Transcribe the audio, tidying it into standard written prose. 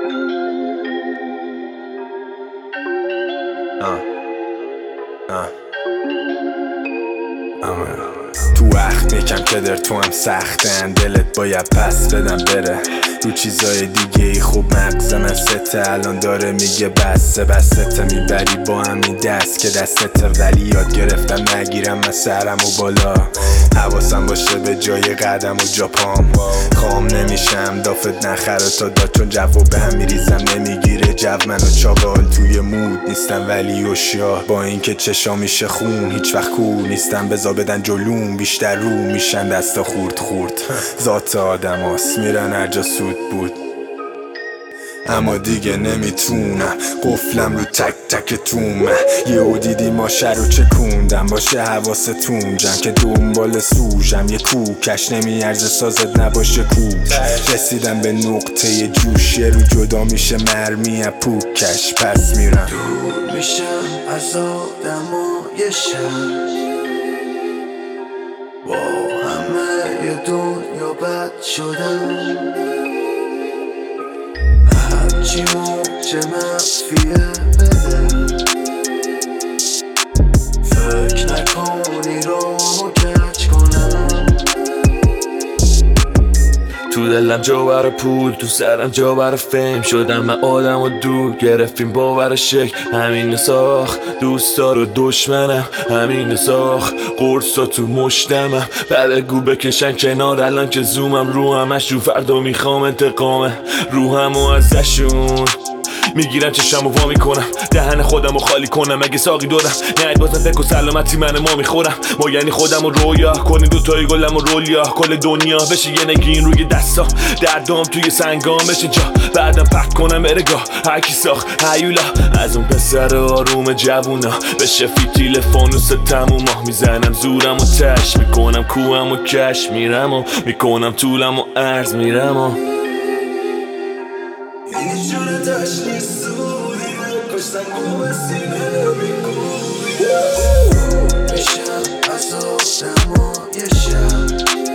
تو وقت یکم که در تو هم سختن، دلت باید پس بدم بره رو چیزای دیگه ای. خوب مغز من سته الان داره میگه بسته بسته میبری با همین دست که دستته، ولی یاد گرفتم نگیرم من سرم و بالا. حواسم باشه به جای قدم و جا پام، خام نمیشم دافت نخره تا داد، چون جو به هم میریزم نمیگیره جو منو چاقال. توی مود نیستم ولی هوشیار، با اینکه چشا میشه خون هیچ وقت کور نیستم. بزا بدن جلوم بیشتر رو میشن دستا خورد خورد، ذات آدم هاست میرن هر جا سود بود. اما دیگه نمیتونم قفلم رو تک تک تومه. یهو دیدی ماشه رو چکوندم، باشه حواستون جمع که دنبال سوژم. یه کوکش نمیارزه سازت نباشه کوک. رسیدم به نقطه جوشه رو جدا میشه مرمی از پوکش. پس میرم دور میشم از آدمای شهر، با همه یه دنیا بد شدم. هرچی موج منفیه بده، فکر نکنی رو کج کنم. تو دلم جا بر پول، تو سرم جا بر فیم. شدم من آدم و دور گرفتیم باور شکل. همین ساخت دوستا رو دشمنم، همین ساخت قرصا تو مشتمم. بگو بکشن کنار الان که زومم رو همش، رو فردا میخوام انتقامه روحم و ازشون میگیرم چشم و وا میکنم، دهن خودم رو خالی کنم. اگه ساقی دارم نه بازم فکر و سلامتی من ما میخورم. ما یعنی خودم رو رویا کنی دوتای گلم و رولیا. کل دنیا بشه یه نگین روی دستا، دردام توی سنگام بشه جا. بعدم پرت کنم برگاه هرکی ساخت هیولا از اون پسر آروم جوونا. بشه فیتیل فانوس تموما، میزنم زورم و تش میکنم کوهم و کش. میرم و میکنم طولم و عرض میرم و هیچ جونه تش نیست سودی کشتن گوه سینه میشم از آدمای شهر،